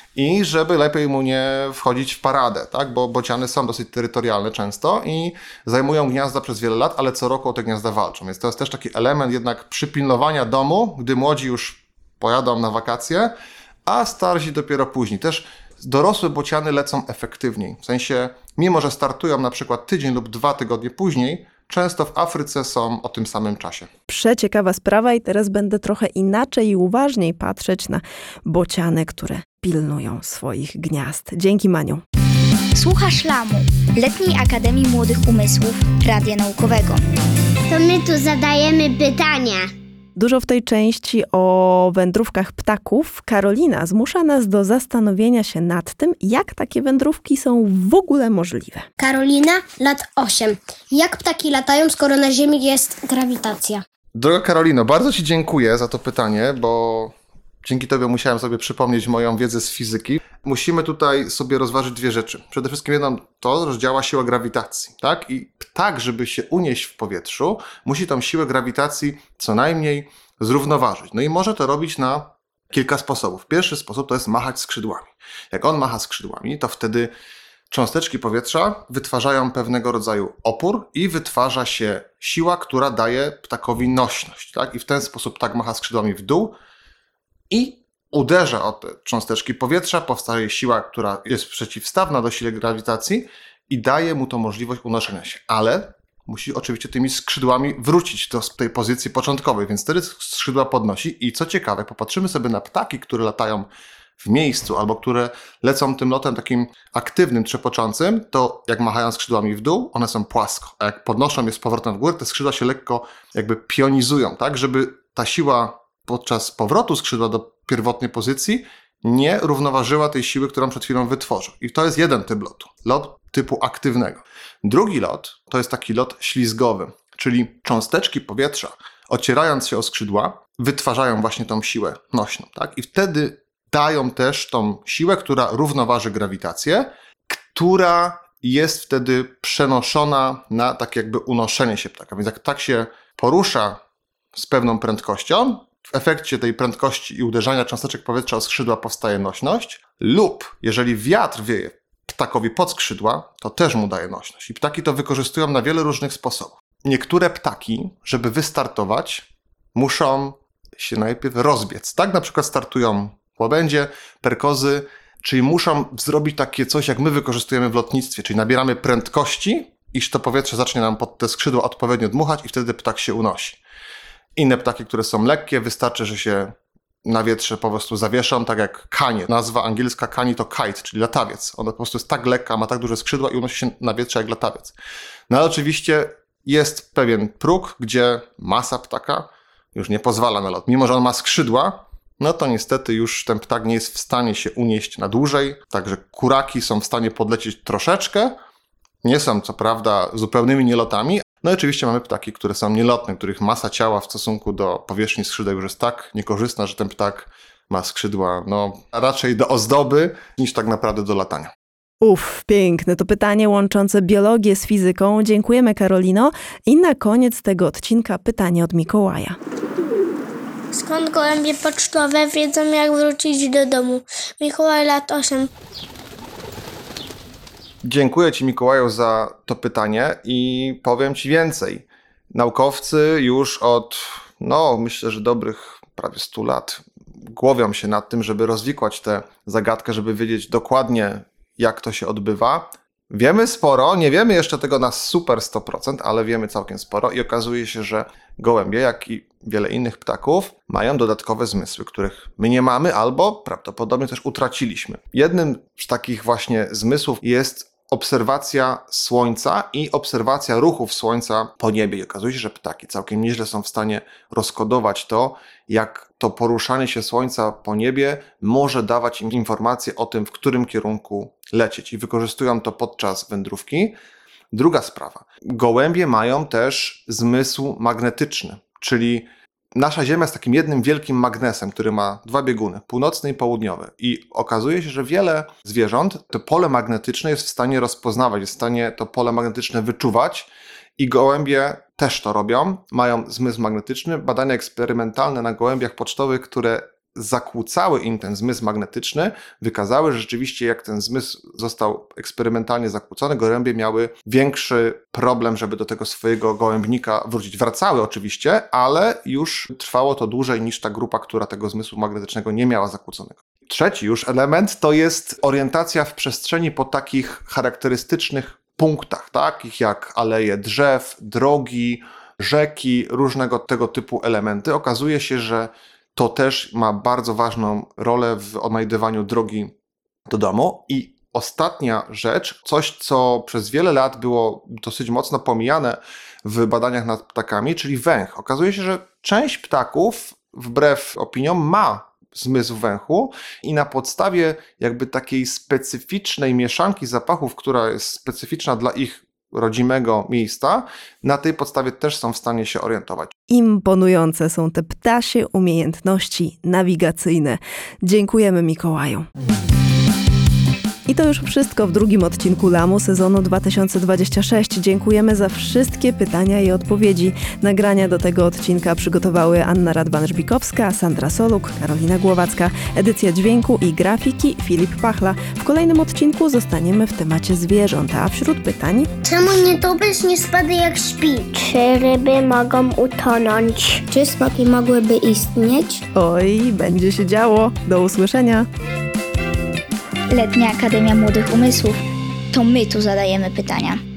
i żeby lepiej mu nie wchodzić w paradę, tak? Bo bociany są dosyć terytorialne często i zajmują gniazda przez wiele lat, ale co roku o te gniazda walczą. Więc to jest też taki element jednak przypilnowania domu, gdy młodzi już pojadą na wakacje, a starsi dopiero później. Też dorosłe bociany lecą efektywniej. W sensie, mimo że startują na przykład tydzień lub 2 tygodnie później, często w Afryce są o tym samym czasie. Przeciekawa sprawa i teraz będę trochę inaczej i uważniej patrzeć na bociany, które pilnują swoich gniazd. Dzięki, Maniu. Słuchasz Lamu, Letniej Akademii Młodych Umysłów Radia Naukowego. To my tu zadajemy pytania. Dużo w tej części o wędrówkach ptaków. Karolina zmusza nas do zastanowienia się nad tym, jak takie wędrówki są w ogóle możliwe. Karolina, lat 8. Jak ptaki latają, skoro na Ziemi jest grawitacja? Droga Karolino, bardzo Ci dziękuję za to pytanie, bo dzięki Tobie musiałem sobie przypomnieć moją wiedzę z fizyki. Musimy tutaj sobie rozważyć 2 rzeczy. Przede wszystkim jedną to, że działa siła grawitacji, tak? I ptak, żeby się unieść w powietrzu, musi tą siłę grawitacji co najmniej zrównoważyć. No i może to robić na kilka sposobów. Pierwszy sposób to jest machać skrzydłami. Jak on macha skrzydłami, to wtedy cząsteczki powietrza wytwarzają pewnego rodzaju opór i wytwarza się siła, która daje ptakowi nośność, tak? I w ten sposób ptak macha skrzydłami w dół i uderza o te cząsteczki powietrza, powstaje siła, która jest przeciwstawna do sile grawitacji i daje mu to możliwość unoszenia się. Ale musi oczywiście tymi skrzydłami wrócić do tej pozycji początkowej, więc wtedy skrzydła podnosi i co ciekawe, popatrzymy sobie na ptaki, które latają w miejscu albo które lecą tym lotem takim aktywnym, trzepoczącym, to jak machają skrzydłami w dół, one są płasko, a jak podnoszą je z powrotem w górę, te skrzydła się lekko jakby pionizują, tak, żeby ta siła podczas powrotu skrzydła do pierwotnej pozycji nie równoważyła tej siły, którą przed chwilą wytworzył. I to jest jeden typ lotu. Lot typu aktywnego. Drugi lot to jest taki lot ślizgowy, czyli cząsteczki powietrza, ocierając się o skrzydła, wytwarzają właśnie tą siłę nośną. Tak? I wtedy dają też tą siłę, która równoważy grawitację, która jest wtedy przenoszona na tak jakby unoszenie się ptaka. Więc jak ptak się porusza z pewną prędkością, w efekcie tej prędkości i uderzania cząsteczek powietrza o skrzydła powstaje nośność, lub jeżeli wiatr wieje ptakowi pod skrzydła, to też mu daje nośność. I ptaki to wykorzystują na wiele różnych sposobów. Niektóre ptaki, żeby wystartować, muszą się najpierw rozbiec. Tak na przykład startują łabędzie, perkozy, czyli muszą zrobić takie coś, jak my wykorzystujemy w lotnictwie, czyli nabieramy prędkości, iż to powietrze zacznie nam pod te skrzydła odpowiednio dmuchać i wtedy ptak się unosi. Inne ptaki, które są lekkie, wystarczy, że się na wietrze po prostu zawieszą, tak jak kanie. Nazwa angielska kani to kite, czyli latawiec. Ona po prostu jest tak lekka, ma tak duże skrzydła i unosi się na wietrze jak latawiec. No ale oczywiście jest pewien próg, gdzie masa ptaka już nie pozwala na lot. Mimo że on ma skrzydła, no to niestety już ten ptak nie jest w stanie się unieść na dłużej. Także kuraki są w stanie podlecieć troszeczkę. Nie są co prawda zupełnymi nielotami. No i oczywiście mamy ptaki, które są nielotne, których masa ciała w stosunku do powierzchni skrzydeł już jest tak niekorzystna, że ten ptak ma skrzydła raczej do ozdoby niż tak naprawdę do latania. Piękne to pytanie łączące biologię z fizyką. Dziękujemy, Karolino. I na koniec tego odcinka pytanie od Mikołaja. Skąd gołębie pocztowe wiedzą, jak wrócić do domu? Mikołaj, lat 8. Dziękuję Ci, Mikołaju, za to pytanie i powiem Ci więcej. Naukowcy już od, myślę, że dobrych prawie 100 lat głowią się nad tym, żeby rozwikłać tę zagadkę, żeby wiedzieć dokładnie, jak to się odbywa. Wiemy sporo, nie wiemy jeszcze tego na super 100%, ale wiemy całkiem sporo i okazuje się, że gołębie, jak i wiele innych ptaków, mają dodatkowe zmysły, których my nie mamy albo prawdopodobnie też utraciliśmy. Jednym z takich właśnie zmysłów jest obserwacja Słońca i obserwacja ruchów Słońca po niebie. I okazuje się, że ptaki całkiem nieźle są w stanie rozkodować to, jak to poruszanie się Słońca po niebie może dawać im informacje o tym, w którym kierunku lecieć. I wykorzystują to podczas wędrówki. Druga sprawa. Gołębie mają też zmysł magnetyczny, czyli nasza Ziemia jest takim jednym wielkim magnesem, który ma 2 bieguny, północny i południowy. I okazuje się, że wiele zwierząt to pole magnetyczne jest w stanie rozpoznawać, jest w stanie to pole magnetyczne wyczuwać i gołębie też to robią, mają zmysł magnetyczny. Badania eksperymentalne na gołębiach pocztowych, które zakłócały im ten zmysł magnetyczny, wykazały, że rzeczywiście jak ten zmysł został eksperymentalnie zakłócony, gołębie miały większy problem, żeby do tego swojego gołębnika wrócić. Wracały oczywiście, ale już trwało to dłużej niż ta grupa, która tego zmysłu magnetycznego nie miała zakłóconego. Trzeci już element to jest orientacja w przestrzeni po takich charakterystycznych punktach, takich jak aleje drzew, drogi, rzeki, różnego tego typu elementy. Okazuje się, że to też ma bardzo ważną rolę w odnajdywaniu drogi do domu. I ostatnia rzecz, coś co przez wiele lat było dosyć mocno pomijane w badaniach nad ptakami, czyli węch. Okazuje się, że część ptaków, wbrew opiniom, ma zmysł węchu i na podstawie jakby takiej specyficznej mieszanki zapachów, która jest specyficzna dla ich rodzimego miejsca, na tej podstawie też są w stanie się orientować. Imponujące są te ptasie umiejętności nawigacyjne. Dziękujemy, Mikołaju. I to już wszystko w drugim odcinku Lamu sezonu 2026. Dziękujemy za wszystkie pytania i odpowiedzi. Nagrania do tego odcinka przygotowały Anna Radwan-Żbikowska, Sandra Soluk, Karolina Głowacka, edycja dźwięku i grafiki Filip Pachla. W kolejnym odcinku zostaniemy w temacie zwierząt, a wśród pytań: czemu nietoperz nie spada jak śpi? Czy ryby mogą utonąć? Czy smoki mogłyby istnieć? Oj, będzie się działo. Do usłyszenia. Letnia Akademia Młodych Umysłów. To my tu zadajemy pytania.